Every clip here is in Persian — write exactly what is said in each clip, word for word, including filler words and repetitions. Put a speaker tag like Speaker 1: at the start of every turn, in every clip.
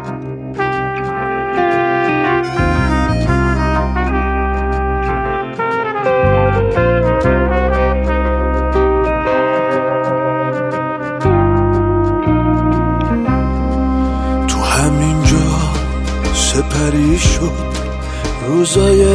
Speaker 1: سپری شد روزای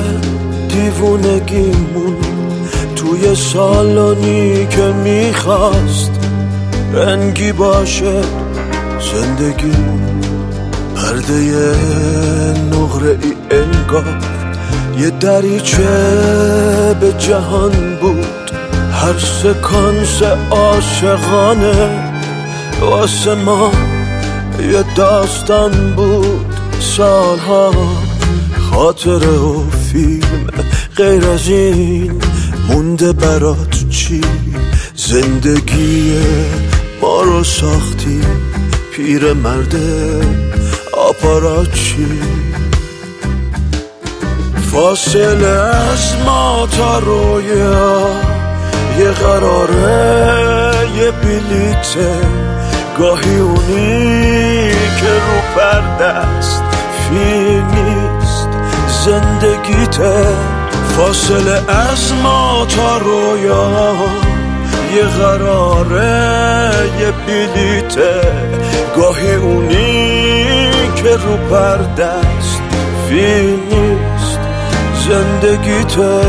Speaker 1: دیوونگیمون توی سالانی که میخواست رنگی باشه زندگیمون. پرده نقره ای انگار یه دریچه به جهان بود، هر سکانس عاشقانه واسه ما یه داستان بود. سالها خاطره و فیلم، غیر از این مونده برات چی؟ زندگی ما رو ساختی پیر مرده آپاراچی. فاصله از ما تا رویا یه قراره یه بلیته، گاهی اونی که رو پرده است فیلم نیست زندگیته. فاصله از ما تا رویا یه قراره یه بلیته، گاهی اونی که رو پرده است فیلم نیست زندگیته.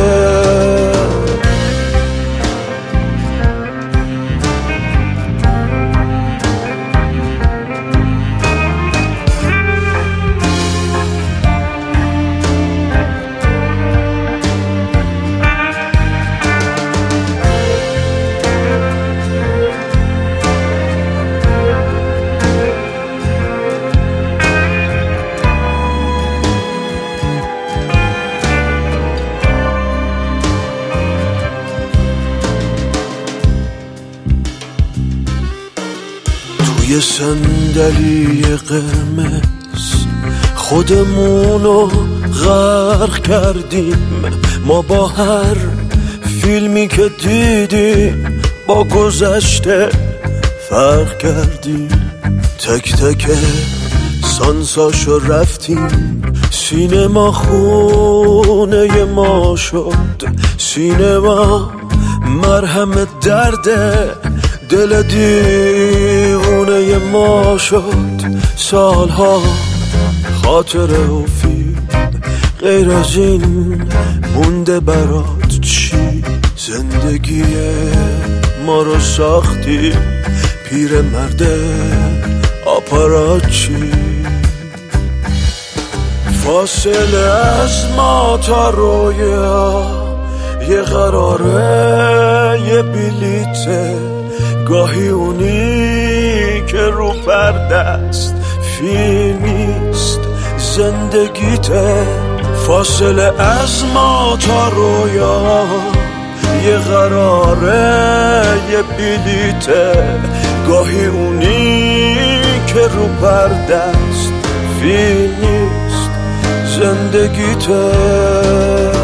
Speaker 1: یه صندلی قرمز خودمونو غرق کردیم، ما با هر فیلمی که دیدیم با گذشته فرق کردیم. تک تک سانساشو رفتیم، سینما خونه ما شد. سینما مرهم درده دل دیوونه ما شد. سالها خاطره و فیلم، غیر از این مونده برات چی؟ زندگی ما رو ساختی پیر مرده آپاراچی. فاصله از ما تا رویا یه قراره یه بلیته، گاهی اونی که رو پرده است فیلم نیست زندگیته. فاصله از ما تا رویا یه قراره یه بلیته، گاهی اونی که رو پرده است فیلم نیست زندگیته.